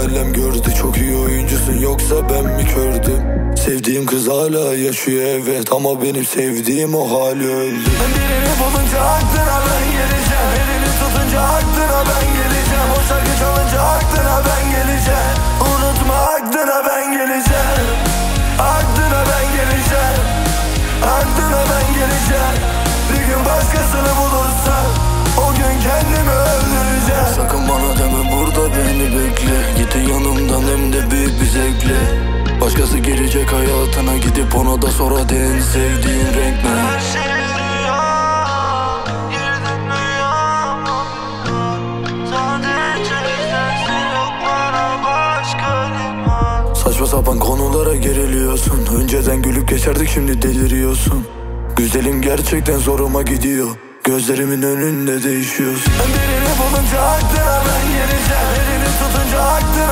alem gördü. Çok iyi oyuncusun yoksa ben mi kördüm? Sevdiğim kız hala yaşıyor evet, ama benim sevdiğim o hali öldü. Birini bulunca aklına ben geleceğim, elini tutunca aklına ben geleceğim, o şarkı çalınca aklına ben geleceğim. Unutma aklına ben geleceğim, aklına ben geleceğim, aklına ben geleceğim. Bir gün başkasını bulursan o gün kendimi öldüreceğim. Sakın bana deme burada beni bekle, git yanımdan hem de büyük bir zevkle. Başkası girecek hayatına, gidip ona da sor hadi en sevdiğin renk ne? Her şey rüya, girdin rüyama. Sadece sensin, yok bana başka liman. Saçma sapan konulara geriliyorsun, önceden gülüp geçerdik şimdi deliriyorsun. Güzelim gerçekten zoruma gidiyor, gözlerimin önünde değişiyorsun. Birini bulunca aklına ben geleceğim, elini tutunca aklına